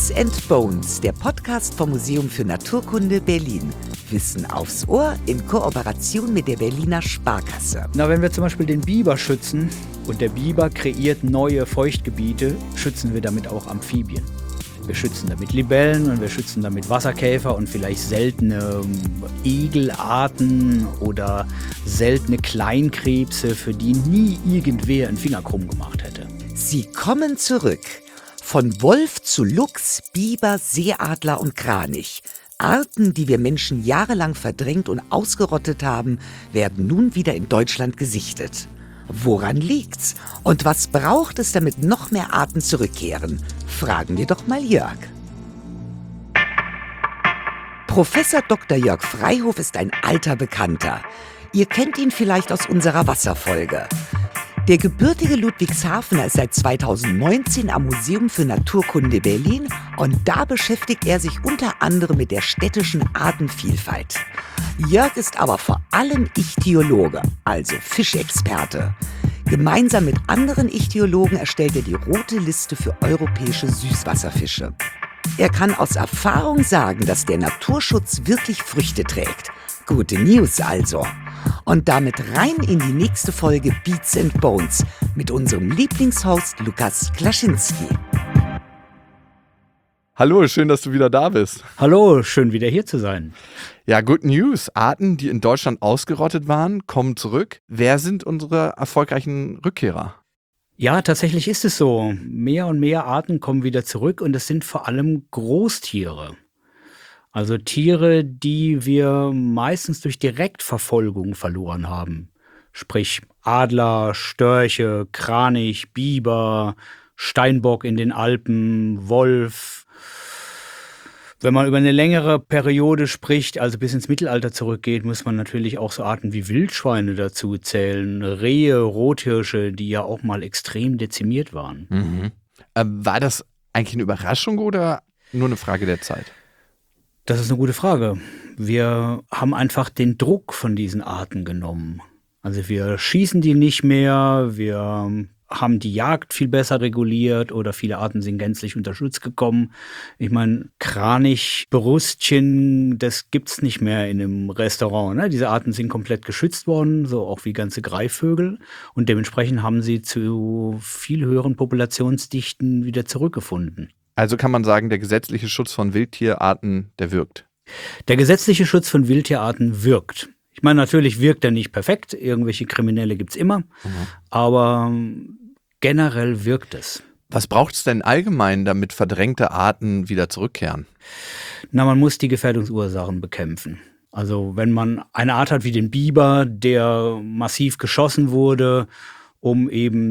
Beats and Bones, der Podcast vom Museum für Naturkunde Berlin. Wissen aufs Ohr in Kooperation mit der Berliner Sparkasse. Wenn wir zum Beispiel den Biber schützen und der Biber kreiert neue Feuchtgebiete, schützen wir damit auch Amphibien. Wir schützen damit Libellen und wir schützen damit Wasserkäfer und vielleicht seltene Egelarten oder seltene Kleinkrebse, für die nie irgendwer einen Finger krumm gemacht hätte. Sie kommen zurück. Von Wolf zu Luchs, Biber, Seeadler und Kranich. Arten, die wir Menschen jahrelang verdrängt und ausgerottet haben, werden nun wieder in Deutschland gesichtet. Woran liegt's? Und was braucht es, damit noch mehr Arten zurückkehren? Fragen wir doch mal Jörg. Professor Dr. Jörg Freihof ist ein alter Bekannter. Ihr kennt ihn vielleicht aus unserer Wasserfolge. Der gebürtige Ludwigshafener ist seit 2019 am Museum für Naturkunde Berlin und da beschäftigt er sich unter anderem mit der städtischen Artenvielfalt. Jörg ist aber vor allem Ichthyologe, also Fischexperte. Gemeinsam mit anderen Ichthyologen erstellt er die rote Liste für europäische Süßwasserfische. Er kann aus Erfahrung sagen, dass der Naturschutz wirklich Früchte trägt. Gute News also. Und damit rein in die nächste Folge Beats and Bones mit unserem Lieblingshost Lukas Klaschinski. Hallo, schön, dass du wieder da bist. Hallo, schön wieder hier zu sein. Ja, good news. Arten, die in Deutschland ausgerottet waren, kommen zurück. Wer sind unsere erfolgreichen Rückkehrer? Ja, tatsächlich ist es so. Mehr und mehr Arten kommen wieder zurück und es sind vor allem Großtiere. Also Tiere, die wir meistens durch Direktverfolgung verloren haben. Sprich Adler, Störche, Kranich, Biber, Steinbock in den Alpen, Wolf. Wenn man über eine längere Periode spricht, also bis ins Mittelalter zurückgeht, muss man natürlich auch so Arten wie Wildschweine dazu zählen. Rehe, Rothirsche, die ja auch mal extrem dezimiert waren. Mhm. War das eigentlich eine Überraschung oder nur eine Frage der Zeit? Das ist eine gute Frage. Wir haben einfach den Druck von diesen Arten genommen. Also wir schießen die nicht mehr, wir haben die Jagd viel besser reguliert oder viele Arten sind gänzlich unter Schutz gekommen. Ich meine, Kranich, Brustchen, das gibt's nicht mehr in einem Restaurant. Ne? Diese Arten sind komplett geschützt worden, so auch wie ganze Greifvögel. Und dementsprechend haben sie zu viel höheren Populationsdichten wieder zurückgefunden. Also kann man sagen, der gesetzliche Schutz von Wildtierarten, der wirkt. Der gesetzliche Schutz von Wildtierarten wirkt. Ich meine, natürlich wirkt er nicht perfekt. Irgendwelche Kriminelle gibt's immer. Aber generell wirkt es. Was braucht es denn allgemein, damit verdrängte Arten wieder zurückkehren? Man muss die Gefährdungsursachen bekämpfen. Also wenn man eine Art hat wie den Biber, der massiv geschossen wurde, um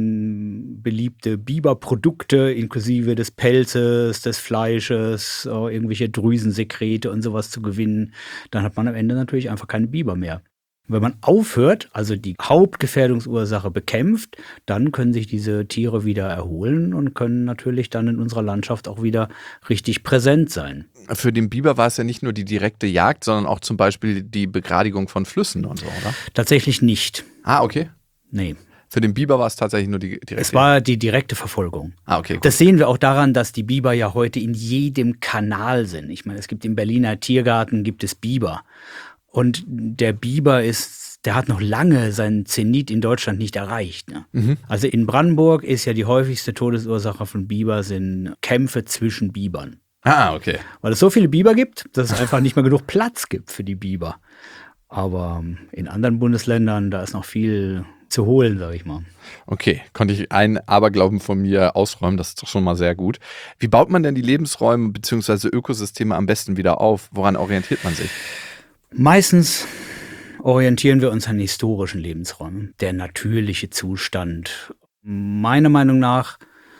eben beliebte Biberprodukte inklusive des Pelzes, des Fleisches, irgendwelche Drüsensekrete und sowas zu gewinnen, dann hat man am Ende natürlich einfach keine Biber mehr. Wenn man aufhört, also die Hauptgefährdungsursache bekämpft, dann können sich diese Tiere wieder erholen und können natürlich dann in unserer Landschaft auch wieder richtig präsent sein. Für den Biber war es ja nicht nur die direkte Jagd, sondern auch zum Beispiel die Begradigung von Flüssen und so, oder? Tatsächlich nicht. Ah, okay. Nee. Für den Biber war es tatsächlich nur die direkte. Es war die direkte Verfolgung. Ah, okay. Gut. Das sehen wir auch daran, dass die Biber ja heute in jedem Kanal sind. Ich meine, es gibt im Berliner Tiergarten gibt es Biber. Und der Biber der hat noch lange seinen Zenit in Deutschland nicht erreicht. Ne? Mhm. Also in Brandenburg ist ja die häufigste Todesursache von Biber sind Kämpfe zwischen Bibern. Ah, okay. Weil es so viele Biber gibt, dass es einfach nicht mehr genug Platz gibt für die Biber. Aber in anderen Bundesländern, da ist noch viel zu holen, sag ich mal. Okay, konnte ich einen Aberglauben von mir ausräumen, das ist doch schon mal sehr gut. Wie baut man denn die Lebensräume bzw. Ökosysteme am besten wieder auf? Woran orientiert man sich? Meistens orientieren wir uns an historischen Lebensräumen. Der natürliche Zustand. Meiner Meinung nach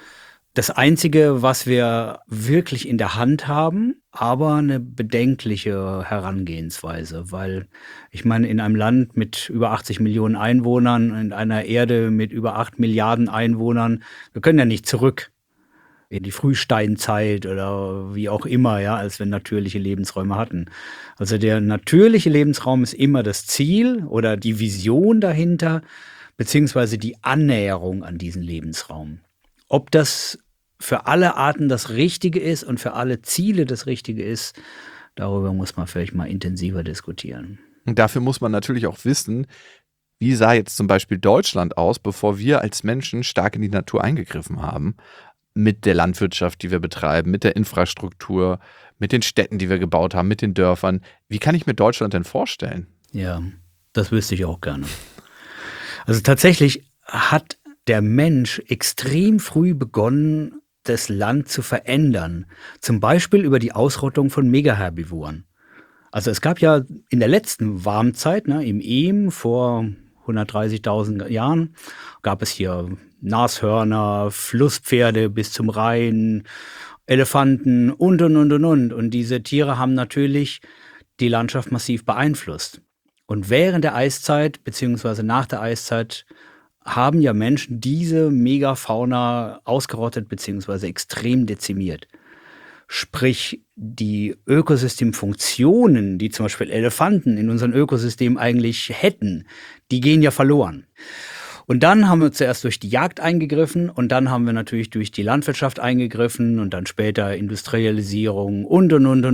das Einzige, was wir wirklich in der Hand haben, aber eine bedenkliche Herangehensweise, weil ich meine, in einem Land mit über 80 Millionen Einwohnern, in einer Erde mit über 8 Milliarden Einwohnern, wir können ja nicht zurück in die Frühsteinzeit oder wie auch immer, ja, als wir natürliche Lebensräume hatten. Also der natürliche Lebensraum ist immer das Ziel oder die Vision dahinter, beziehungsweise die Annäherung an diesen Lebensraum. Ob das für alle Arten das Richtige ist und für alle Ziele das Richtige ist, darüber muss man vielleicht mal intensiver diskutieren. Und dafür muss man natürlich auch wissen, wie sah jetzt zum Beispiel Deutschland aus, bevor wir als Menschen stark in die Natur eingegriffen haben, mit der Landwirtschaft, die wir betreiben, mit der Infrastruktur, mit den Städten, die wir gebaut haben, mit den Dörfern. Wie kann ich mir Deutschland denn vorstellen? Ja, das wüsste ich auch gerne. Also tatsächlich hat der Mensch extrem früh begonnen, das Land zu verändern. Zum Beispiel über die Ausrottung von Megaherbivoren. Also es gab ja in der letzten Warmzeit, im Eem vor 130.000 Jahren, gab es hier Nashörner, Flusspferde bis zum Rhein, Elefanten und. Und diese Tiere haben natürlich die Landschaft massiv beeinflusst. Und während der Eiszeit beziehungsweise nach der Eiszeit haben ja Menschen diese Megafauna ausgerottet beziehungsweise extrem dezimiert. Sprich, die Ökosystemfunktionen, die zum Beispiel Elefanten in unserem Ökosystem eigentlich hätten, die gehen ja verloren. Und dann haben wir zuerst durch die Jagd eingegriffen und dann haben wir natürlich durch die Landwirtschaft eingegriffen und dann später Industrialisierung und.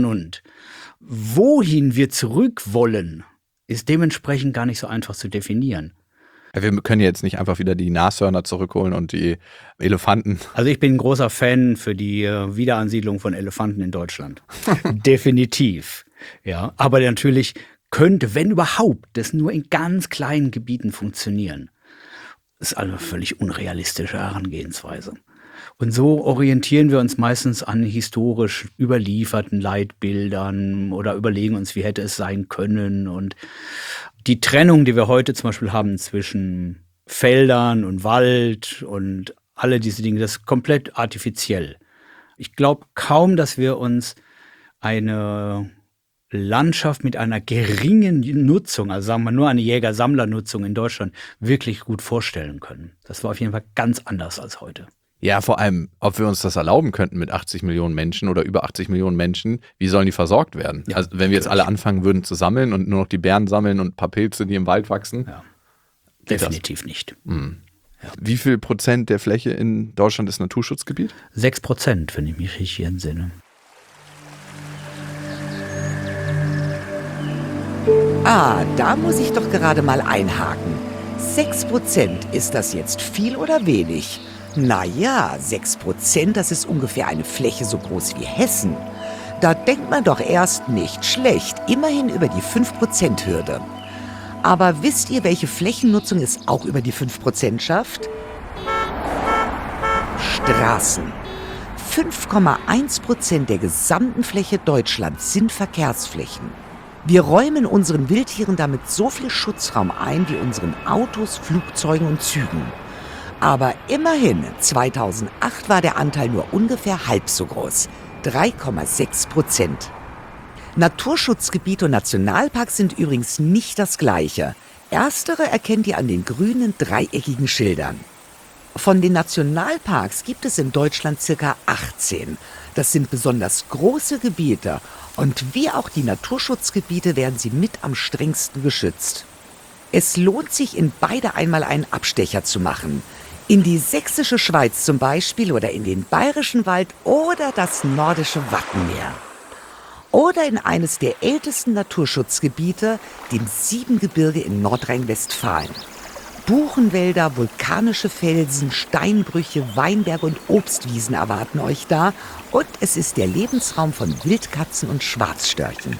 Wohin wir zurück wollen, ist dementsprechend gar nicht so einfach zu definieren. Ja, wir können jetzt nicht einfach wieder die Nashörner zurückholen und die Elefanten. Also ich bin ein großer Fan für die Wiederansiedlung von Elefanten in Deutschland. Definitiv. Ja, aber natürlich könnte, wenn überhaupt, das nur in ganz kleinen Gebieten funktionieren. Das ist eine völlig unrealistische Herangehensweise. Und so orientieren wir uns meistens an historisch überlieferten Leitbildern oder überlegen uns, wie hätte es sein können. Und die Trennung, die wir heute zum Beispiel haben zwischen Feldern und Wald und alle diese Dinge, das ist komplett artifiziell. Ich glaube kaum, dass wir uns eine Landschaft mit einer geringen Nutzung, also sagen wir nur eine Jäger-Sammler-Nutzung in Deutschland, wirklich gut vorstellen können. Das war auf jeden Fall ganz anders als heute. Ja, vor allem, ob wir uns das erlauben könnten mit 80 Millionen Menschen oder über 80 Millionen Menschen, wie sollen die versorgt werden? Ja, also wenn wir jetzt alle anfangen würden zu sammeln und nur noch die Bären sammeln und ein paar Pilze, die im Wald wachsen. Ja, definitiv nicht. Mhm. Ja. Wie viel Prozent der Fläche in Deutschland ist Naturschutzgebiet? 6%, wenn ich mich richtig entsinne. Ah, da muss ich doch gerade mal einhaken. 6%, ist das jetzt viel oder wenig? Naja, 6%, das ist ungefähr eine Fläche so groß wie Hessen. Da denkt man doch erst nicht schlecht, immerhin über die 5%-Hürde. Aber wisst ihr, welche Flächennutzung es auch über die 5% schafft? Straßen. 5,1% der gesamten Fläche Deutschlands sind Verkehrsflächen. Wir räumen unseren Wildtieren damit so viel Schutzraum ein wie unseren Autos, Flugzeugen und Zügen. Aber immerhin, 2008 war der Anteil nur ungefähr halb so groß, 3,6%. Naturschutzgebiete und Nationalparks sind übrigens nicht das Gleiche. Erstere erkennt ihr an den grünen, dreieckigen Schildern. Von den Nationalparks gibt es in Deutschland ca. 18. Das sind besonders große Gebiete und wie auch die Naturschutzgebiete werden sie mit am strengsten geschützt. Es lohnt sich, in beide einmal einen Abstecher zu machen. In die sächsische Schweiz zum Beispiel oder in den bayerischen Wald oder das nordische Wattenmeer. Oder in eines der ältesten Naturschutzgebiete, dem Siebengebirge in Nordrhein-Westfalen. Buchenwälder, vulkanische Felsen, Steinbrüche, Weinberge und Obstwiesen erwarten euch da. Und es ist der Lebensraum von Wildkatzen und Schwarzstörchen.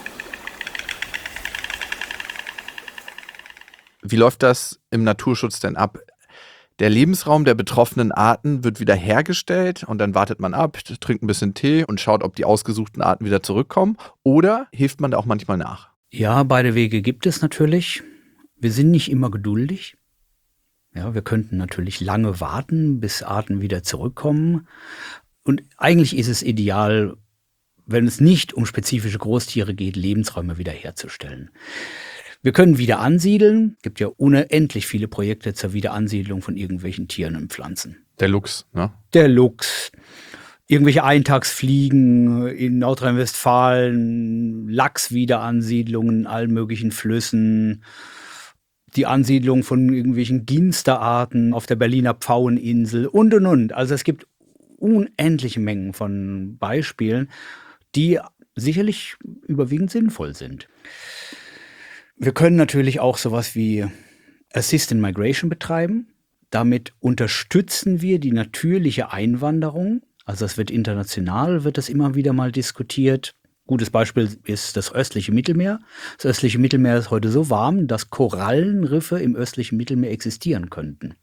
Wie läuft das im Naturschutz denn ab? Der Lebensraum der betroffenen Arten wird wieder hergestellt und dann wartet man ab, trinkt ein bisschen Tee und schaut, ob die ausgesuchten Arten wieder zurückkommen. Oder hilft man da auch manchmal nach? Ja, beide Wege gibt es natürlich. Wir sind nicht immer geduldig. Ja, wir könnten natürlich lange warten, bis Arten wieder zurückkommen. Und eigentlich ist es ideal, wenn es nicht um spezifische Großtiere geht, Lebensräume wiederherzustellen. Wir können wieder ansiedeln. Es gibt ja unendlich viele Projekte zur Wiederansiedlung von irgendwelchen Tieren und Pflanzen. Der Luchs, ne? Der Luchs, irgendwelche Eintagsfliegen in Nordrhein-Westfalen, Lachswiederansiedlungen in allen möglichen Flüssen, die Ansiedlung von irgendwelchen Ginsterarten auf der Berliner Pfaueninsel und. Also es gibt unendliche Mengen von Beispielen, die sicherlich überwiegend sinnvoll sind. Wir können natürlich auch sowas wie Assisted Migration betreiben. Damit unterstützen wir die natürliche Einwanderung. Also das wird international, wird das immer wieder mal diskutiert. Gutes Beispiel ist das östliche Mittelmeer. Das östliche Mittelmeer ist heute so warm, dass Korallenriffe im östlichen Mittelmeer existieren könnten.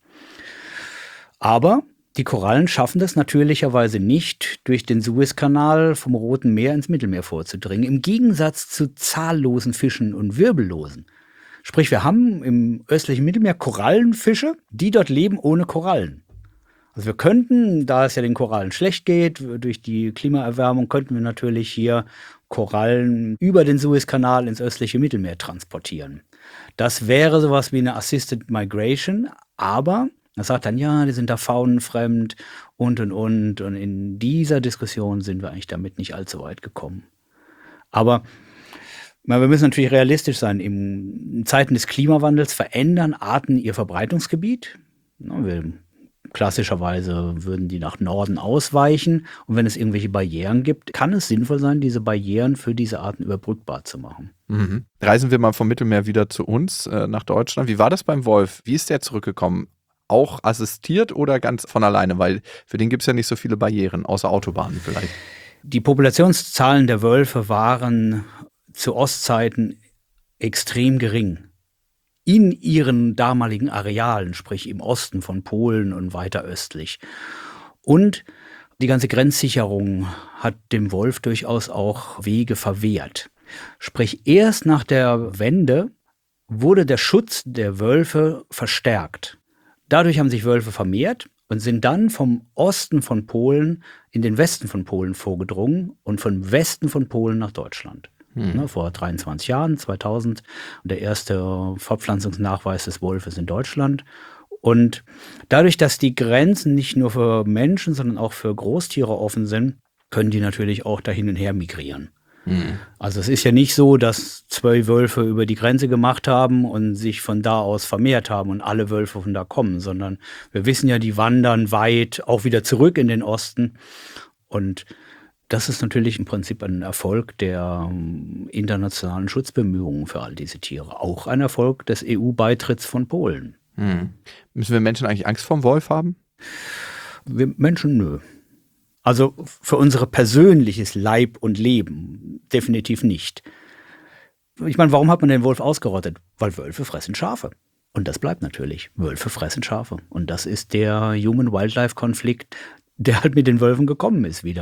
Aber die Korallen schaffen das natürlicherweise nicht, durch den Suezkanal vom Roten Meer ins Mittelmeer vorzudringen. Im Gegensatz zu zahllosen Fischen und Wirbellosen. Sprich, wir haben im östlichen Mittelmeer Korallenfische, die dort leben ohne Korallen. Also wir könnten, da es ja den Korallen schlecht geht, durch die Klimaerwärmung, könnten wir natürlich hier Korallen über den Suezkanal ins östliche Mittelmeer transportieren. Das wäre sowas wie eine Assisted Migration, aber er sagt dann, ja, die sind da faunenfremd und. Und in dieser Diskussion sind wir eigentlich damit nicht allzu weit gekommen. Aber wir müssen natürlich realistisch sein. In Zeiten des Klimawandels verändern Arten ihr Verbreitungsgebiet. Klassischerweise würden die nach Norden ausweichen. Und wenn es irgendwelche Barrieren gibt, kann es sinnvoll sein, diese Barrieren für diese Arten überbrückbar zu machen. Mhm. Reisen wir mal vom Mittelmeer wieder zu uns, nach Deutschland. Wie war das beim Wolf? Wie ist der zurückgekommen? Auch assistiert oder ganz von alleine? Weil für den gibt es ja nicht so viele Barrieren, außer Autobahnen vielleicht. Die Populationszahlen der Wölfe waren zu Ostzeiten extrem gering. In ihren damaligen Arealen, sprich im Osten von Polen und weiter östlich. Und die ganze Grenzsicherung hat dem Wolf durchaus auch Wege verwehrt. Sprich, erst nach der Wende wurde der Schutz der Wölfe verstärkt. Dadurch haben sich Wölfe vermehrt und sind dann vom Osten von Polen in den Westen von Polen vorgedrungen und vom Westen von Polen nach Deutschland. Vor 23 Jahren, 2000, der erste Fortpflanzungsnachweis des Wolfes in Deutschland. Und dadurch, dass die Grenzen nicht nur für Menschen, sondern auch für Großtiere offen sind, können die natürlich auch da hin und her migrieren. Also es ist ja nicht so, dass 2 Wölfe über die Grenze gemacht haben und sich von da aus vermehrt haben und alle Wölfe von da kommen, sondern wir wissen ja, die wandern weit auch wieder zurück in den Osten. Und das ist natürlich im Prinzip ein Erfolg der internationalen Schutzbemühungen für all diese Tiere. Auch ein Erfolg des EU-Beitritts von Polen. Müssen wir Menschen eigentlich Angst vorm Wolf haben? Wir Menschen, nö. Also für unser persönliches Leib und Leben definitiv nicht. Ich meine, warum hat man den Wolf ausgerottet? Weil Wölfe fressen Schafe. Und das bleibt natürlich. Wölfe fressen Schafe. Und das ist der Human-Wildlife-Konflikt, der halt mit den Wölfen gekommen ist wieder.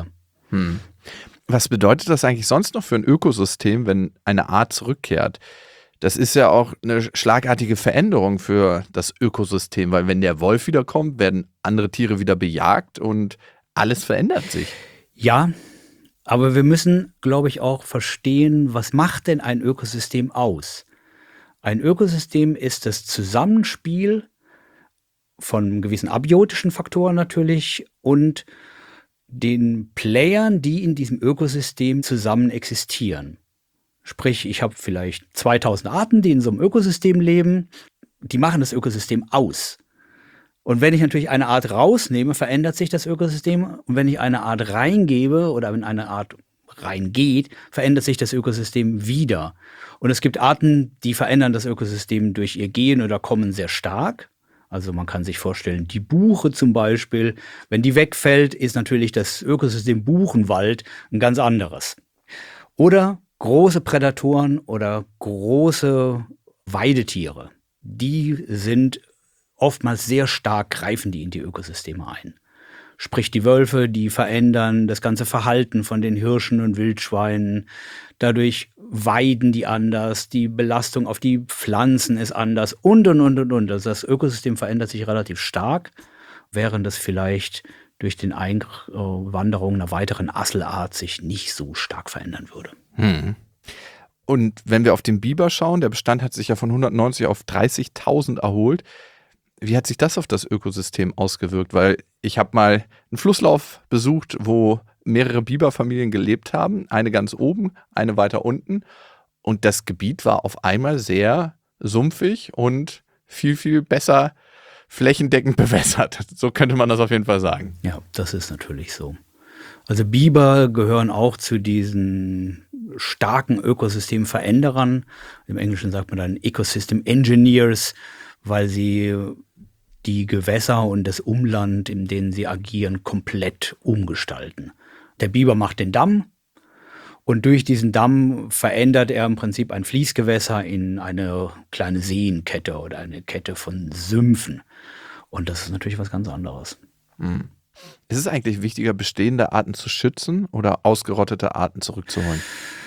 Was bedeutet das eigentlich sonst noch für ein Ökosystem, wenn eine Art zurückkehrt? Das ist ja auch eine schlagartige Veränderung für das Ökosystem, weil wenn der Wolf wiederkommt, werden andere Tiere wieder bejagt und alles verändert sich. Ja, aber wir müssen, glaube ich, auch verstehen, was macht denn ein Ökosystem aus? Ein Ökosystem ist das Zusammenspiel von gewissen abiotischen Faktoren natürlich und den Playern, die in diesem Ökosystem zusammen existieren. Sprich, ich habe vielleicht 2000 Arten, die in so einem Ökosystem leben, die machen das Ökosystem aus. Und wenn ich natürlich eine Art rausnehme, verändert sich das Ökosystem. Und wenn ich eine Art reingebe oder wenn eine Art reingeht, verändert sich das Ökosystem wieder. Und es gibt Arten, die verändern das Ökosystem durch ihr Gehen oder Kommen sehr stark. Also man kann sich vorstellen, die Buche zum Beispiel, wenn die wegfällt, ist natürlich das Ökosystem Buchenwald ein ganz anderes. Oder große Prädatoren oder große Weidetiere, die sind oftmals sehr stark, greifen die in die Ökosysteme ein. Sprich, die Wölfe, die verändern das ganze Verhalten von den Hirschen und Wildschweinen. Dadurch weiden die anders, die Belastung auf die Pflanzen ist anders und. Also das Ökosystem verändert sich relativ stark, während das vielleicht durch den Einwanderung einer weiteren Asselart sich nicht so stark verändern würde. Und wenn wir auf den Biber schauen, der Bestand hat sich ja von 190 auf 30.000 erholt. Wie hat sich das auf das Ökosystem ausgewirkt? Weil ich habe mal einen Flusslauf besucht, wo mehrere Biberfamilien gelebt haben. Eine ganz oben, eine weiter unten. Und das Gebiet war auf einmal sehr sumpfig und viel, viel besser flächendeckend bewässert. So könnte man das auf jeden Fall sagen. Ja, das ist natürlich so. Also Biber gehören auch zu diesen starken Ökosystemveränderern. Im Englischen sagt man dann Ecosystem Engineers, weil sie die Gewässer und das Umland, in denen sie agieren, komplett umgestalten. Der Biber macht den Damm und durch diesen Damm verändert er im Prinzip ein Fließgewässer in eine kleine Seenkette oder eine Kette von Sümpfen. Und das ist natürlich was ganz anderes. Mhm. Ist es eigentlich wichtiger, bestehende Arten zu schützen oder ausgerottete Arten zurückzuholen?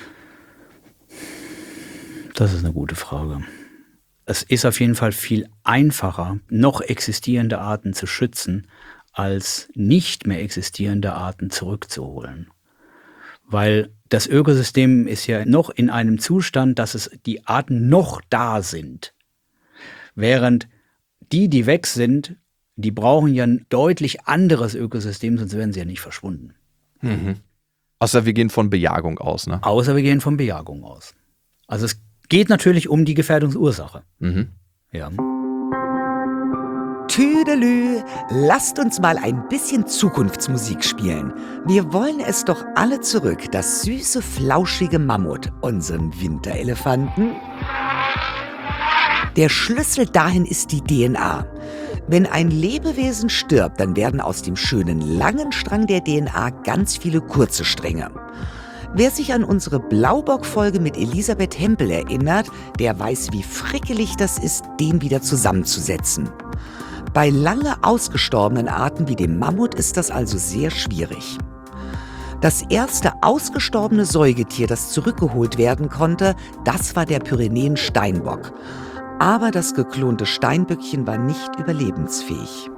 Das ist eine gute Frage. Es ist auf jeden Fall viel einfacher, noch existierende Arten zu schützen, als nicht mehr existierende Arten zurückzuholen. Weil das Ökosystem ist ja noch in einem Zustand, dass es die Arten noch da sind. Während die weg sind, die brauchen ja ein deutlich anderes Ökosystem, sonst wären sie ja nicht verschwunden. Mhm. Außer wir gehen von Bejagung aus, ne? Außer wir gehen von Bejagung aus. Also es geht natürlich um die Gefährdungsursache. Mhm. Ja. Tüdelü, lasst uns mal ein bisschen Zukunftsmusik spielen. Wir wollen es doch alle zurück, das süße, flauschige Mammut, unseren Winterelefanten. Der Schlüssel dahin ist die DNA. Wenn ein Lebewesen stirbt, dann werden aus dem schönen langen Strang der DNA ganz viele kurze Stränge. Wer sich an unsere Blaubock-Folge mit Elisabeth Hempel erinnert, der weiß, wie frickelig das ist, den wieder zusammenzusetzen. Bei lange ausgestorbenen Arten wie dem Mammut ist das also sehr schwierig. Das erste ausgestorbene Säugetier, das zurückgeholt werden konnte, das war der Pyrenäen-Steinbock. Aber das geklonte Steinböckchen war nicht überlebensfähig.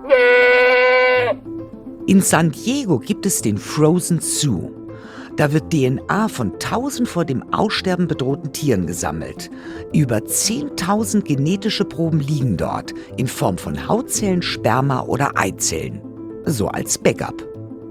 In San Diego gibt es den Frozen Zoo. Da wird DNA von 1000 vor dem Aussterben bedrohten Tieren gesammelt. Über 10.000 genetische Proben liegen dort, in Form von Hautzellen, Sperma oder Eizellen. So als Backup.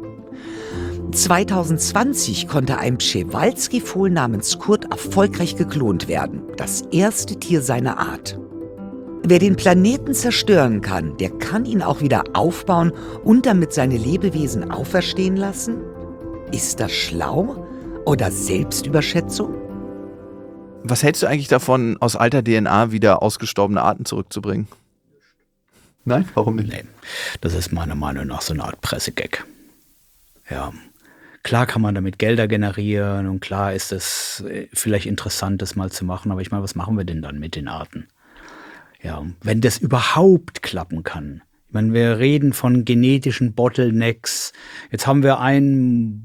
2020 konnte ein Przewalski-Fohlen namens Kurt erfolgreich geklont werden. Das erste Tier seiner Art. Wer den Planeten zerstören kann, der kann ihn auch wieder aufbauen und damit seine Lebewesen auferstehen lassen? Ist das schlau oder Selbstüberschätzung? Was hältst du eigentlich davon, aus alter DNA wieder ausgestorbene Arten zurückzubringen? Nein, warum nicht? Nee, das ist meiner Meinung nach so eine Art Pressegag. Ja, klar kann man damit Gelder generieren und klar ist es vielleicht interessant, das mal zu machen, aber ich meine, was machen wir denn dann mit den Arten? Ja, wenn das überhaupt klappen kann. Ich meine, wir reden von genetischen Bottlenecks. Jetzt haben wir einen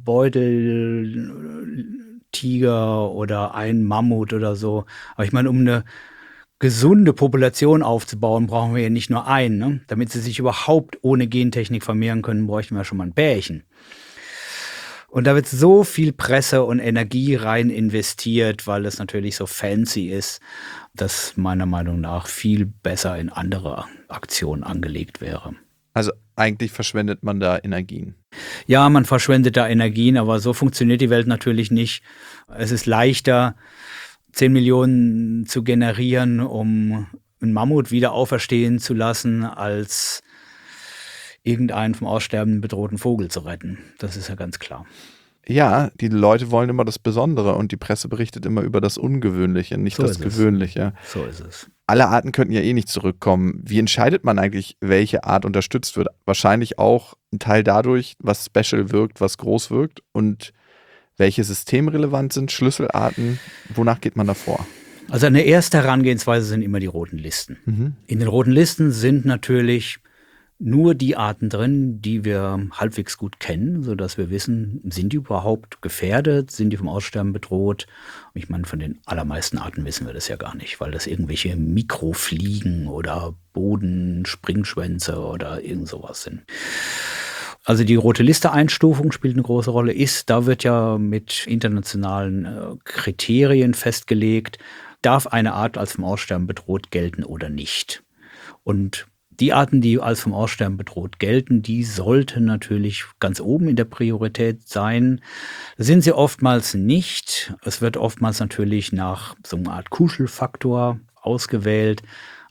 Beuteltiger oder einen Mammut oder so. Aber ich meine, um eine gesunde Population aufzubauen, brauchen wir ja nicht nur einen. Ne? Damit sie sich überhaupt ohne Gentechnik vermehren können, bräuchten wir schon mal ein Pärchen. Und da wird so viel Presse und Energie rein investiert, weil es natürlich so fancy ist, dass meiner Meinung nach viel besser in andere Aktionen angelegt wäre. Also eigentlich verschwendet man da Energien. Ja, man verschwendet da Energien, aber so funktioniert die Welt natürlich nicht. Es ist leichter, 10 Millionen zu generieren, um einen Mammut wieder auferstehen zu lassen, als irgendeinen vom Aussterben bedrohten Vogel zu retten. Das ist ja ganz klar. Ja, die Leute wollen immer das Besondere und die Presse berichtet immer über das Ungewöhnliche, nicht das Gewöhnliche. So ist es. Alle Arten könnten ja eh nicht zurückkommen. Wie entscheidet man eigentlich, welche Art unterstützt wird? Wahrscheinlich auch ein Teil dadurch, was special wirkt, was groß wirkt und welche systemrelevant sind, Schlüsselarten. Wonach geht man da vor? Also eine erste Herangehensweise sind immer die roten Listen. Mhm. In den roten Listen sind natürlich nur die Arten drin, die wir halbwegs gut kennen, sodass wir wissen, sind die überhaupt gefährdet, sind die vom Aussterben bedroht? Ich meine, von den allermeisten Arten wissen wir das ja gar nicht, weil das irgendwelche Mikrofliegen oder Bodenspringschwänze oder irgend sowas sind. Also die rote Liste-Einstufung spielt eine große Rolle. Da wird ja mit internationalen Kriterien festgelegt, darf eine Art als vom Aussterben bedroht gelten oder nicht. Und die Arten, die als vom Aussterben bedroht gelten, die sollten natürlich ganz oben in der Priorität sein. Sind sie oftmals nicht. Es wird oftmals natürlich nach so einer Art Kuschelfaktor ausgewählt.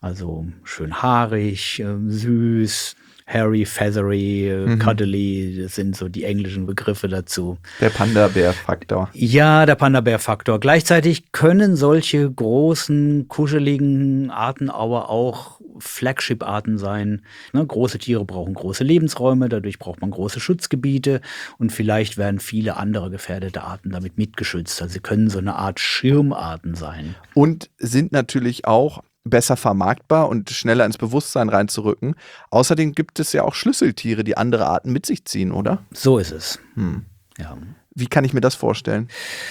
Also schön haarig, süß, hairy, feathery, cuddly, das sind so die englischen Begriffe dazu. Der Panda-Bär-Faktor. Ja, der Panda-Bär-Faktor. Gleichzeitig können solche großen, kuscheligen Arten aber auch Flagship-Arten sein. Ne, große Tiere brauchen große Lebensräume, dadurch braucht man große Schutzgebiete und vielleicht werden viele andere gefährdete Arten damit mitgeschützt. Also sie können so eine Art Schirmarten sein. Und sind natürlich auch besser vermarktbar und schneller ins Bewusstsein reinzurücken. Außerdem gibt es ja auch Schlüsseltiere, die andere Arten mit sich ziehen, oder? So ist es. Ja. Wie kann ich mir das vorstellen?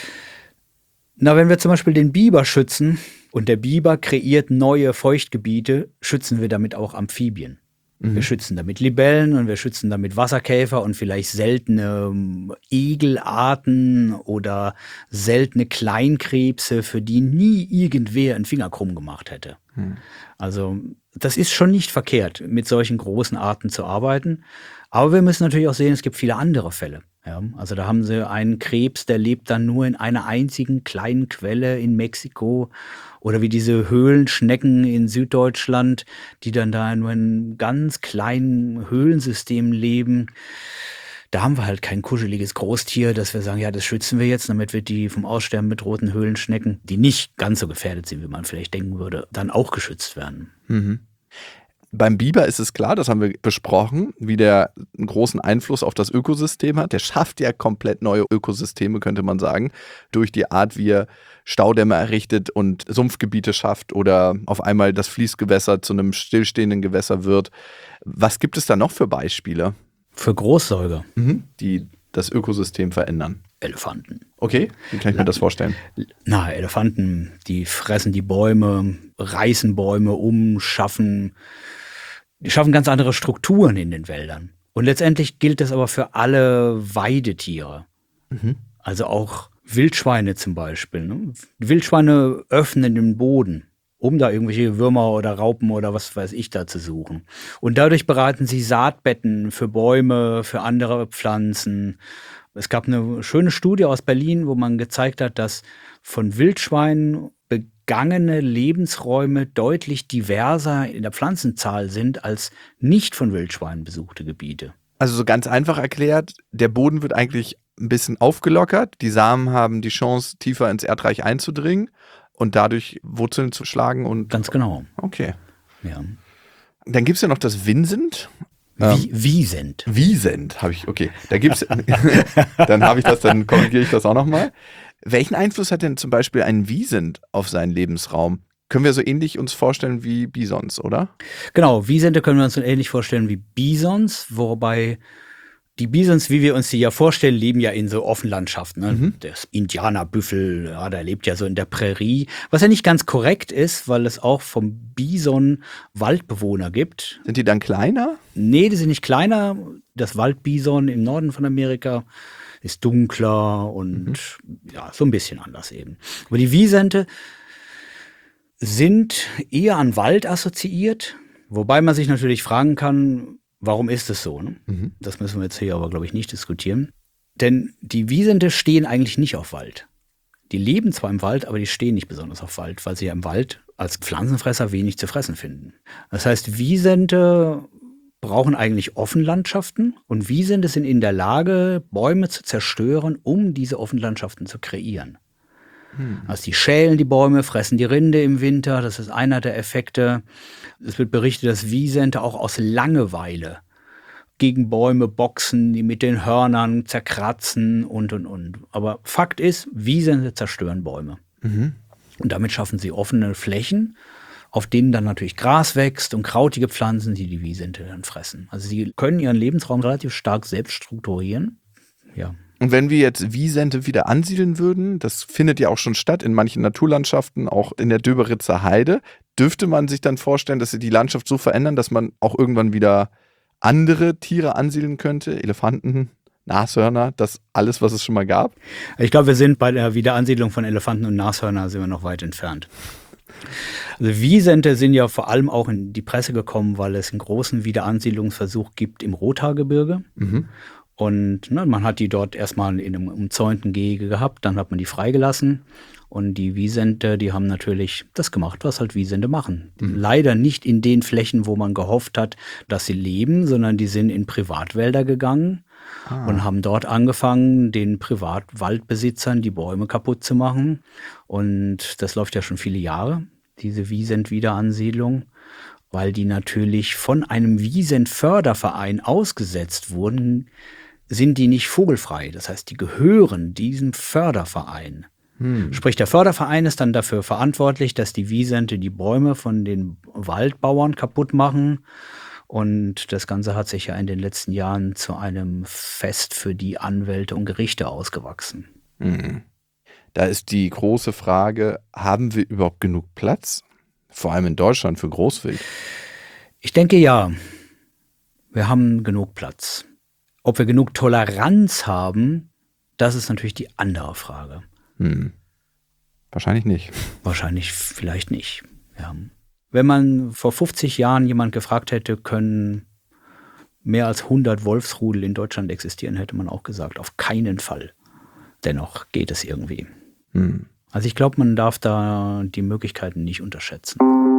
Na, wenn wir zum Beispiel den Biber schützen und der Biber kreiert neue Feuchtgebiete, schützen wir damit auch Amphibien. Wir schützen damit Libellen und wir schützen damit Wasserkäfer und vielleicht seltene Egelarten oder seltene Kleinkrebse, für die nie irgendwer einen Finger krumm gemacht hätte. Also das ist schon nicht verkehrt, mit solchen großen Arten zu arbeiten. Aber wir müssen natürlich auch sehen, es gibt viele andere Fälle. Ja, also da haben sie einen Krebs, der lebt dann nur in einer einzigen kleinen Quelle in Mexiko. Oder wie diese Höhlenschnecken in Süddeutschland, die dann da nur in einem ganz kleinen Höhlensystem leben. Da haben wir halt kein kuscheliges Großtier, dass wir sagen, ja, das schützen wir jetzt, damit wir die vom Aussterben bedrohten Höhlenschnecken, die nicht ganz so gefährdet sind, wie man vielleicht denken würde, dann auch geschützt werden. Beim Biber ist es klar, das haben wir besprochen, wie der einen großen Einfluss auf das Ökosystem hat. Der schafft ja komplett neue Ökosysteme, könnte man sagen, durch die Art, wie er Staudämme errichtet und Sumpfgebiete schafft oder auf einmal das Fließgewässer zu einem stillstehenden Gewässer wird. Was gibt es da noch für Beispiele? Für Großsäuger. Die das Ökosystem verändern? Elefanten. Okay, wie kann ich mir das vorstellen? Na, Elefanten, die fressen die Bäume, reißen Bäume um, die schaffen ganz andere Strukturen in den Wäldern. Und letztendlich gilt das aber für alle Weidetiere. Also auch Wildschweine zum Beispiel. Ne? Die Wildschweine öffnen den Boden, um da irgendwelche Würmer oder Raupen oder was weiß ich da zu suchen. Und dadurch bereiten sie Saatbetten für Bäume, für andere Pflanzen. Es gab eine schöne Studie aus Berlin, wo man gezeigt hat, dass von Wildschweinen begangene Lebensräume deutlich diverser in der Pflanzenzahl sind als nicht von Wildschweinen besuchte Gebiete. Also so ganz einfach erklärt, der Boden wird eigentlich ein bisschen aufgelockert. Die Samen haben die Chance, tiefer ins Erdreich einzudringen und dadurch Wurzeln zu schlagen. Und Ganz genau. Okay. Ja. Dann gibt es ja noch das Vincent. Wiesent. Wiesent habe ich, okay. Da gibt's, dann korrigiere ich das auch nochmal. Welchen Einfluss hat denn zum Beispiel ein Wiesent auf seinen Lebensraum? Können wir so ähnlich uns vorstellen wie Bisons, oder? Genau, Wiesente können wir uns so ähnlich vorstellen wie Bisons, wobei die Bisons, wie wir uns die ja vorstellen, leben ja in so Offenlandschaften. Ne? Das Indianerbüffel, ja, der lebt ja so in der Prärie, was ja nicht ganz korrekt ist, weil es auch vom Bison Waldbewohner gibt. Sind die dann kleiner? Nee, die sind nicht kleiner. Das Waldbison im Norden von Amerika ist dunkler und ja, so ein bisschen anders eben. Aber die Wiesente sind eher an Wald assoziiert, wobei man sich natürlich fragen kann, warum ist es so? Ne? Das müssen wir jetzt hier aber, glaube ich, nicht diskutieren. Denn die Wiesente stehen eigentlich nicht auf Wald. Die leben zwar im Wald, aber die stehen nicht besonders auf Wald, weil sie ja im Wald als Pflanzenfresser wenig zu fressen finden. Das heißt, Wiesente brauchen eigentlich Offenlandschaften und Wiesente sind in der Lage, Bäume zu zerstören, um diese Offenlandschaften zu kreieren. Also die schälen die Bäume, fressen die Rinde im Winter, das ist einer der Effekte. Es wird berichtet, dass Wiesente auch aus Langeweile gegen Bäume boxen, die mit den Hörnern zerkratzen und. Aber Fakt ist, Wiesente zerstören Bäume. Und damit schaffen sie offene Flächen, auf denen dann natürlich Gras wächst und krautige Pflanzen, die die Wiesente dann fressen. Also sie können ihren Lebensraum relativ stark selbst strukturieren. Ja. Und wenn wir jetzt Wiesente wieder ansiedeln würden, das findet ja auch schon statt in manchen Naturlandschaften, auch in der Döberitzer Heide, dürfte man sich dann vorstellen, dass sie die Landschaft so verändern, dass man auch irgendwann wieder andere Tiere ansiedeln könnte, Elefanten, Nashörner, das alles, was es schon mal gab? Ich glaube, wir sind bei der Wiederansiedlung von Elefanten und Nashörner sind wir noch weit entfernt. Also Wiesente sind ja vor allem auch in die Presse gekommen, weil es einen großen Wiederansiedlungsversuch gibt im Rothaargebirge. Und man hat die dort erstmal in einem umzäunten Gehege gehabt, dann hat man die freigelassen Und die Wisente, die haben natürlich das gemacht, was halt Wisente machen. Leider nicht in den Flächen, wo man gehofft hat, dass sie leben, sondern die sind in Privatwälder gegangen und haben dort angefangen, den Privatwaldbesitzern die Bäume kaputt zu machen. Und das läuft ja schon viele Jahre, diese Wisent-Wiederansiedlung, weil die natürlich von einem Wisent-Förderverein ausgesetzt wurden, sind die nicht vogelfrei. Das heißt, die gehören diesem Förderverein. Sprich, der Förderverein ist dann dafür verantwortlich, dass die Wisente die Bäume von den Waldbauern kaputt machen. Und das Ganze hat sich ja in den letzten Jahren zu einem Fest für die Anwälte und Gerichte ausgewachsen. Da ist die große Frage, haben wir überhaupt genug Platz? Vor allem in Deutschland für Großwild. Ich denke ja, wir haben genug Platz. Ob wir genug Toleranz haben, das ist natürlich die andere Frage. Wahrscheinlich nicht. Wahrscheinlich vielleicht nicht. Ja. Wenn man vor 50 Jahren jemand gefragt hätte, können mehr als 100 Wolfsrudel in Deutschland existieren, hätte man auch gesagt, auf keinen Fall. Dennoch geht es irgendwie. Also ich glaube, man darf da die Möglichkeiten nicht unterschätzen.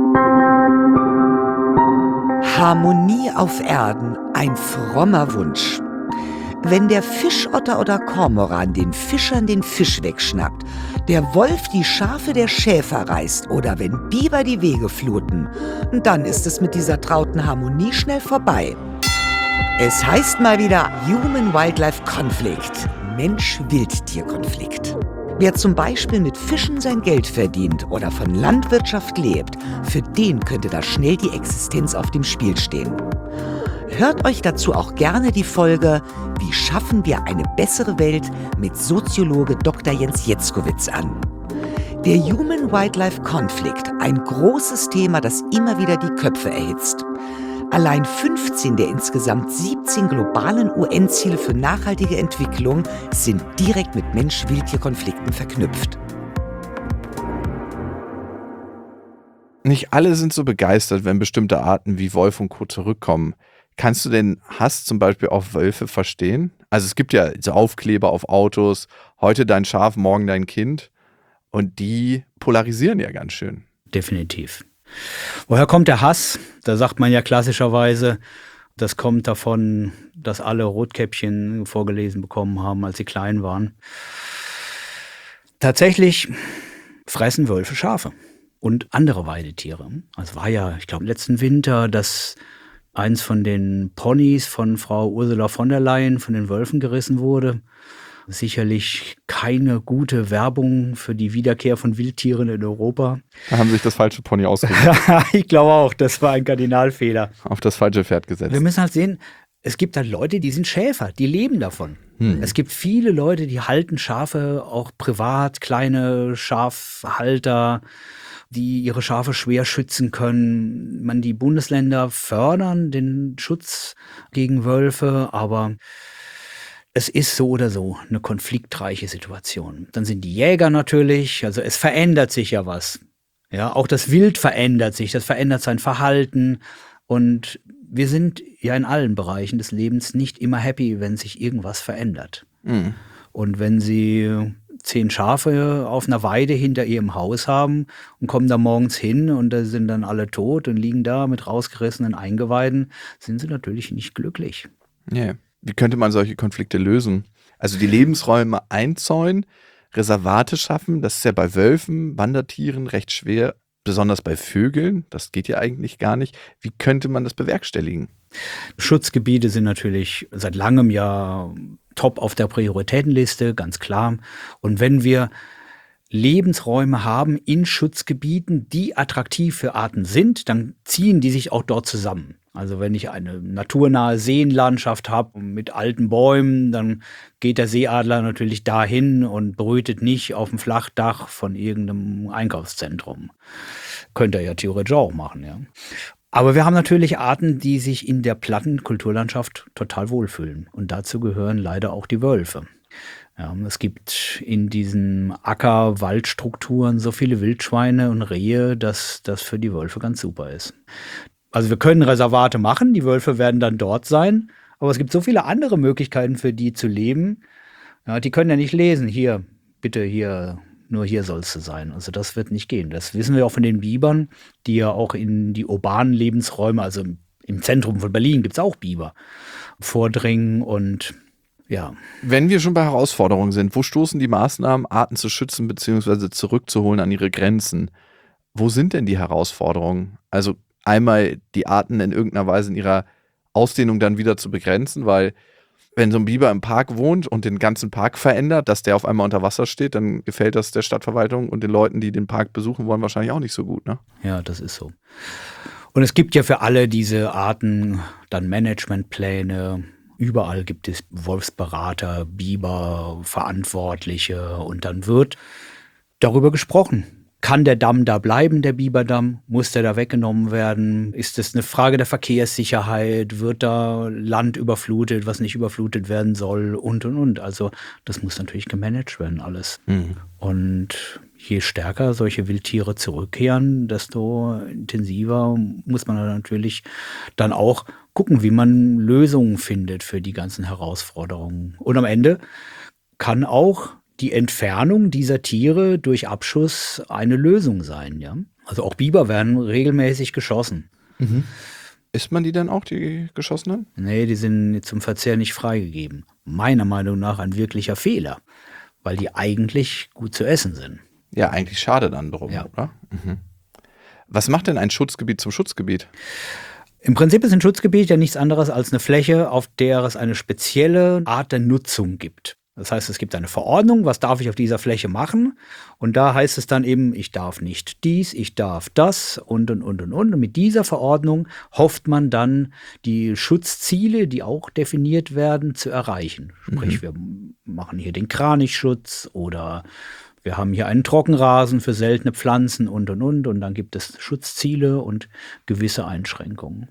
Harmonie auf Erden, ein frommer Wunsch. Wenn der Fischotter oder Kormoran den Fischern den Fisch wegschnappt, der Wolf die Schafe der Schäfer reißt oder wenn Biber die Wege fluten, dann ist es mit dieser trauten Harmonie schnell vorbei. Es heißt mal wieder Human-Wildlife-Conflict, Mensch-Wildtier-Konflikt. Wer zum Beispiel mit Fischen sein Geld verdient oder von Landwirtschaft lebt, für den könnte da schnell die Existenz auf dem Spiel stehen. Hört euch dazu auch gerne die Folge Wie schaffen wir eine bessere Welt mit Soziologe Dr. Jens Jetzkowitz an. Der Human-Wildlife-Conflict, ein großes Thema, das immer wieder die Köpfe erhitzt. Allein 15 der insgesamt 17 globalen UN-Ziele für nachhaltige Entwicklung sind direkt mit Mensch-Wildtier-Konflikten verknüpft. Nicht alle sind so begeistert, wenn bestimmte Arten wie Wolf und Co. zurückkommen. Kannst du den Hass zum Beispiel auf Wölfe verstehen? Also es gibt ja so Aufkleber auf Autos, heute dein Schaf, morgen dein Kind. Und die polarisieren ja ganz schön. Definitiv. Woher kommt der Hass? Da sagt man ja klassischerweise, das kommt davon, dass alle Rotkäppchen vorgelesen bekommen haben, als sie klein waren. Tatsächlich fressen Wölfe Schafe und andere Weidetiere. Es war ja, ich glaube, letzten Winter, dass eins von den Ponys von Frau Ursula von der Leyen von den Wölfen gerissen wurde. Sicherlich keine gute Werbung für die Wiederkehr von Wildtieren in Europa. Da haben sich das falsche Pony ausgesucht. Ich glaube auch, das war ein Kardinalfehler. Auf das falsche Pferd gesetzt. Wir müssen halt sehen, es gibt halt Leute, die sind Schäfer, die leben davon. Es gibt viele Leute, die halten Schafe auch privat, kleine Schafhalter, die ihre Schafe schwer schützen können. Die Bundesländer fördern den Schutz gegen Wölfe, aber es ist so oder so eine konfliktreiche Situation. Dann sind die Jäger natürlich, also es verändert sich ja was. Ja, auch das Wild verändert sich, das verändert sein Verhalten und wir sind ja in allen Bereichen des Lebens nicht immer happy, wenn sich irgendwas verändert. Und wenn Sie 10 Schafe auf einer Weide hinter ihrem Haus haben und kommen da morgens hin und da sind dann alle tot und liegen da mit rausgerissenen Eingeweiden, sind sie natürlich nicht glücklich. Yeah. Wie könnte man solche Konflikte lösen? Also die Lebensräume einzäunen, Reservate schaffen, das ist ja bei Wölfen, Wandertieren recht schwer, besonders bei Vögeln, das geht ja eigentlich gar nicht. Wie könnte man das bewerkstelligen? Schutzgebiete sind natürlich seit langem ja top auf der Prioritätenliste, ganz klar. Und wenn wir Lebensräume haben in Schutzgebieten, die attraktiv für Arten sind, dann ziehen die sich auch dort zusammen. Also wenn ich eine naturnahe Seenlandschaft habe mit alten Bäumen, dann geht der Seeadler natürlich dahin und brütet nicht auf dem Flachdach von irgendeinem Einkaufszentrum. Könnte er ja theoretisch auch machen, ja. Aber wir haben natürlich Arten, die sich in der platten Kulturlandschaft total wohlfühlen. Und dazu gehören leider auch die Wölfe. Ja, es gibt in diesen Acker-Waldstrukturen so viele Wildschweine und Rehe, dass das für die Wölfe ganz super ist. Also wir können Reservate machen, die Wölfe werden dann dort sein. Aber es gibt so viele andere Möglichkeiten für die zu leben. Ja, die können ja nicht lesen. Hier, bitte hier, nur hier sollst du sein. Also das wird nicht gehen. Das wissen wir auch von den Bibern, die ja auch in die urbanen Lebensräume, also im Zentrum von Berlin gibt es auch Biber, vordringen und ja. Wenn wir schon bei Herausforderungen sind, wo stoßen die Maßnahmen, Arten zu schützen bzw. zurückzuholen an ihre Grenzen? Wo sind denn die Herausforderungen? Also einmal die Arten in irgendeiner Weise in ihrer Ausdehnung dann wieder zu begrenzen, weil wenn so ein Biber im Park wohnt und den ganzen Park verändert, dass der auf einmal unter Wasser steht, dann gefällt das der Stadtverwaltung und den Leuten, die den Park besuchen wollen, wahrscheinlich auch nicht so gut, ne? Ja, das ist so. Und es gibt ja für alle diese Arten dann Managementpläne. Überall gibt es Wolfsberater, Biber, Verantwortliche und dann wird darüber gesprochen. Kann der Damm da bleiben, der Biberdamm? Muss der da weggenommen werden? Ist es eine Frage der Verkehrssicherheit? Wird da Land überflutet, was nicht überflutet werden soll? Und. Also das muss natürlich gemanagt werden, alles. Und je stärker solche Wildtiere zurückkehren, desto intensiver muss man natürlich dann auch gucken, wie man Lösungen findet für die ganzen Herausforderungen. Und am Ende kann auch die Entfernung dieser Tiere durch Abschuss eine Lösung sein, ja. Also auch Biber werden regelmäßig geschossen. Isst man die dann auch, die geschossenen? Nee, die sind zum Verzehr nicht freigegeben. Meiner Meinung nach ein wirklicher Fehler, weil die eigentlich gut zu essen sind. Ja, eigentlich schade dann drum, Ja. oder? Was macht denn ein Schutzgebiet zum Schutzgebiet? Im Prinzip ist ein Schutzgebiet ja nichts anderes als eine Fläche, auf der es eine spezielle Art der Nutzung gibt. Das heißt, es gibt eine Verordnung, was darf ich auf dieser Fläche machen? Und da heißt es dann eben, ich darf nicht dies, ich darf das und. Und mit dieser Verordnung hofft man dann, die Schutzziele, die auch definiert werden, zu erreichen. Sprich, wir machen hier den Kranichschutz oder wir haben hier einen Trockenrasen für seltene Pflanzen und. Und dann gibt es Schutzziele und gewisse Einschränkungen.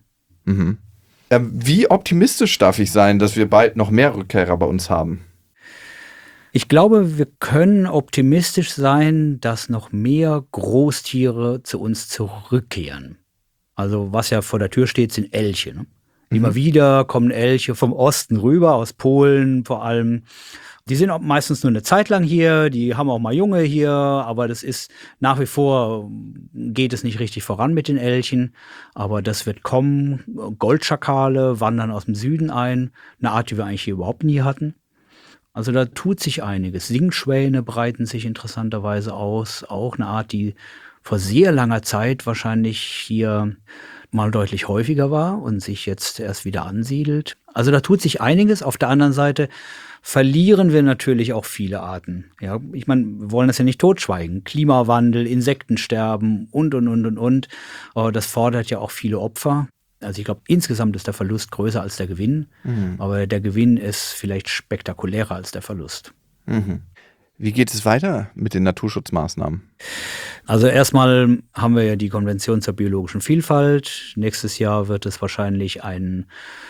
Wie optimistisch darf ich sein, dass wir bald noch mehr Rückkehrer bei uns haben? Ich glaube, wir können optimistisch sein, dass noch mehr Großtiere zu uns zurückkehren. Also was ja vor der Tür steht, sind Elche. Ne? Immer wieder kommen Elche vom Osten rüber, aus Polen vor allem. Die sind auch meistens nur eine Zeit lang hier, die haben auch mal Junge hier, aber das ist nach wie vor, geht es nicht richtig voran mit den Elchen. Aber das wird kommen. Goldschakale wandern aus dem Süden ein, eine Art, die wir eigentlich hier überhaupt nie hatten. Also da tut sich einiges. Singschwäne breiten sich interessanterweise aus. Auch eine Art, die vor sehr langer Zeit wahrscheinlich hier mal deutlich häufiger war und sich jetzt erst wieder ansiedelt. Also da tut sich einiges. Auf der anderen Seite verlieren wir natürlich auch viele Arten. Ja, ich meine, wir wollen das ja nicht totschweigen. Klimawandel, Insektensterben und. Das fordert ja auch viele Opfer. Also ich glaube, insgesamt ist der Verlust größer als der Gewinn, aber der Gewinn ist vielleicht spektakulärer als der Verlust. Wie geht es weiter mit den Naturschutzmaßnahmen? Also erstmal haben wir ja die Konvention zur biologischen Vielfalt. Nächstes Jahr wird es wahrscheinlich ein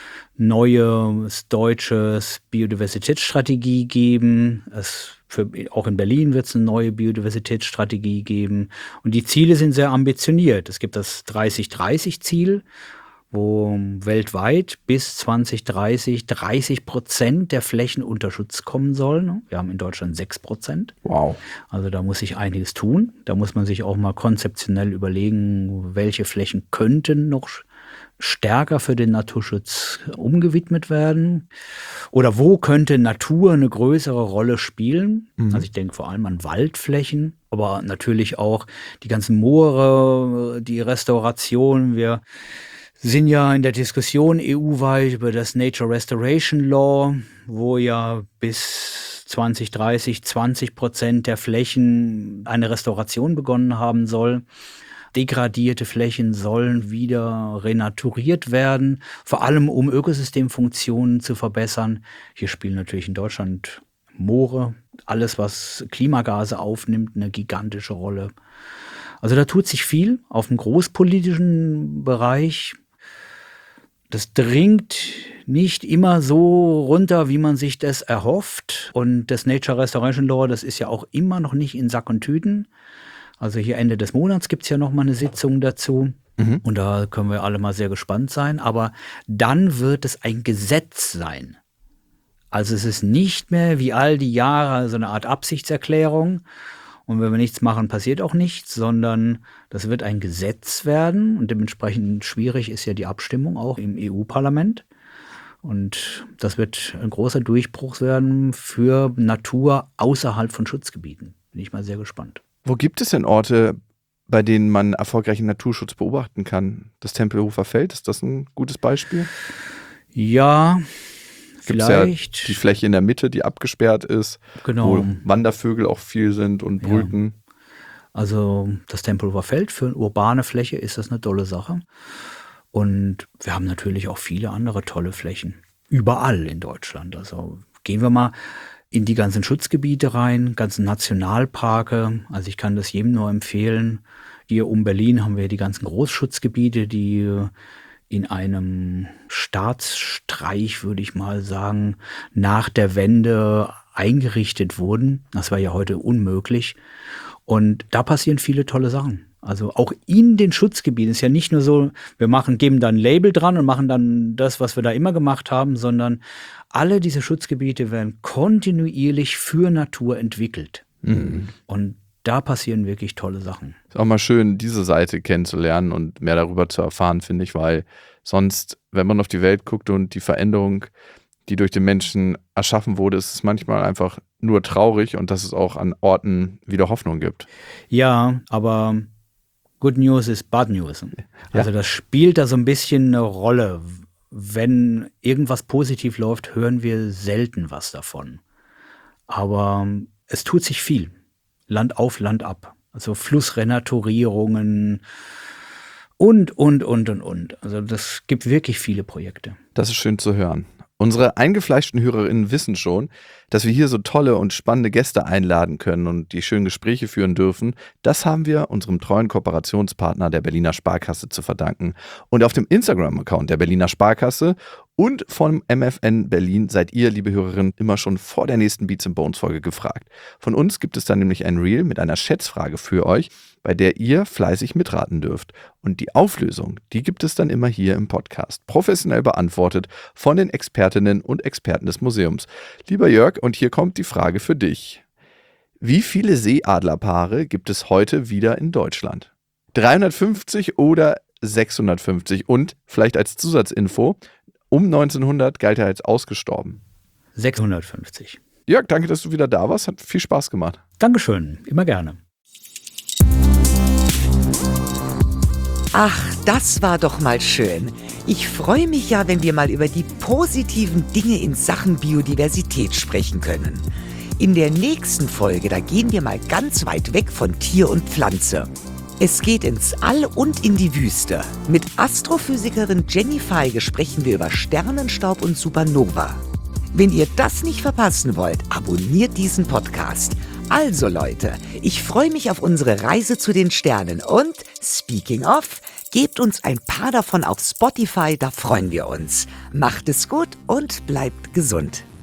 neues deutsches Biodiversitätsstrategie geben. Auch in Berlin wird es eine neue Biodiversitätsstrategie geben. Und die Ziele sind sehr ambitioniert. Es gibt das 30-30-Ziel, wo weltweit bis 2030 30% der Flächen unter Schutz kommen sollen. Wir haben in Deutschland 6%. Wow. Also da muss sich einiges tun. Da muss man sich auch mal konzeptionell überlegen, welche Flächen könnten noch stärker für den Naturschutz umgewidmet werden. Oder wo könnte Natur eine größere Rolle spielen? Also ich denke vor allem an Waldflächen, aber natürlich auch die ganzen Moore, die Restauration. Wir sind ja in der Diskussion EU-weit über das Nature Restoration Law, wo ja bis 2030 20% der Flächen eine Restauration begonnen haben soll. Degradierte Flächen sollen wieder renaturiert werden, vor allem um Ökosystemfunktionen zu verbessern. Hier spielen natürlich in Deutschland Moore, alles was Klimagase aufnimmt, eine gigantische Rolle. Also da tut sich viel auf dem großpolitischen Bereich. Das dringt nicht immer so runter, wie man sich das erhofft. Und das Nature Restoration Law, das ist ja auch immer noch nicht in Sack und Tüten. Also hier Ende des Monats gibt es ja noch mal eine Sitzung dazu. Und da können wir alle mal sehr gespannt sein. Aber dann wird es ein Gesetz sein. Also es ist nicht mehr wie all die Jahre so eine Art Absichtserklärung. Und wenn wir nichts machen, passiert auch nichts, sondern das wird ein Gesetz werden. Und dementsprechend schwierig ist ja die Abstimmung auch im EU-Parlament. Und das wird ein großer Durchbruch werden für Natur außerhalb von Schutzgebieten. Bin ich mal sehr gespannt. Wo gibt es denn Orte, bei denen man erfolgreichen Naturschutz beobachten kann? Das Tempelhofer Feld, ist das ein gutes Beispiel? Ja, Gibt's vielleicht. Ja die Fläche in der Mitte, die abgesperrt ist, Genau. wo Wandervögel auch viel sind und brüten. Ja. Also das Tempelhofer Feld für eine urbane Fläche ist das eine tolle Sache. Und wir haben natürlich auch viele andere tolle Flächen. Überall in Deutschland. Also gehen wir mal in die ganzen Schutzgebiete rein, ganzen Nationalparke. Also ich kann das jedem nur empfehlen. Hier um Berlin haben wir die ganzen Großschutzgebiete, die in einem Staatsstreich, würde ich mal sagen, nach der Wende eingerichtet wurden. Das war ja heute unmöglich. Und da passieren viele tolle Sachen. Also auch in den Schutzgebieten ist ja nicht nur so, geben da ein Label dran und machen dann das, was wir da immer gemacht haben, sondern alle diese Schutzgebiete werden kontinuierlich für Natur entwickelt. Mhm. Und da passieren wirklich tolle Sachen. Ist auch mal schön, diese Seite kennenzulernen und mehr darüber zu erfahren, finde ich, weil sonst, wenn man auf die Welt guckt und die Veränderung, die durch den Menschen erschaffen wurde, ist es manchmal einfach nur traurig und dass es auch an Orten wieder Hoffnung gibt. Ja, aber Good News ist Bad News. Also das spielt da so ein bisschen eine Rolle. Wenn irgendwas positiv läuft, hören wir selten was davon. Aber es tut sich viel. Land auf, Land ab. Also Flussrenaturierungen und. Also das gibt wirklich viele Projekte. Das ist schön zu hören. Unsere eingefleischten HörerInnen wissen schon, dass wir hier so tolle und spannende Gäste einladen können und die schönen Gespräche führen dürfen. Das haben wir unserem treuen Kooperationspartner der Berliner Sparkasse zu verdanken. Und auf dem Instagram-Account der Berliner Sparkasse und vom MFN Berlin seid ihr, liebe Hörerinnen, immer schon vor der nächsten Beats & Bones Folge gefragt. Von uns gibt es dann nämlich ein Reel mit einer Schätzfrage für euch, bei der ihr fleißig mitraten dürft. Und die Auflösung, die gibt es dann immer hier im Podcast. Professionell beantwortet von den Expertinnen und Experten des Museums. Lieber Jörg, und hier kommt die Frage für dich. Wie viele Seeadlerpaare gibt es heute wieder in Deutschland? 350 oder 650? Und vielleicht als Zusatzinfo, um 1900 galt er als ausgestorben. 650. Jörg, danke, dass du wieder da warst. Hat viel Spaß gemacht. Dankeschön, immer gerne. Ach, das war doch mal schön. Ich freue mich ja, wenn wir mal über die positiven Dinge in Sachen Biodiversität sprechen können. In der nächsten Folge, da gehen wir mal ganz weit weg von Tier und Pflanze. Es geht ins All und in die Wüste. Mit Astrophysikerin Jenny Feige sprechen wir über Sternenstaub und Supernova. Wenn ihr das nicht verpassen wollt, abonniert diesen Podcast. Also Leute, ich freue mich auf unsere Reise zu den Sternen und, speaking of, gebt uns ein paar davon auf Spotify, da freuen wir uns. Macht es gut und bleibt gesund.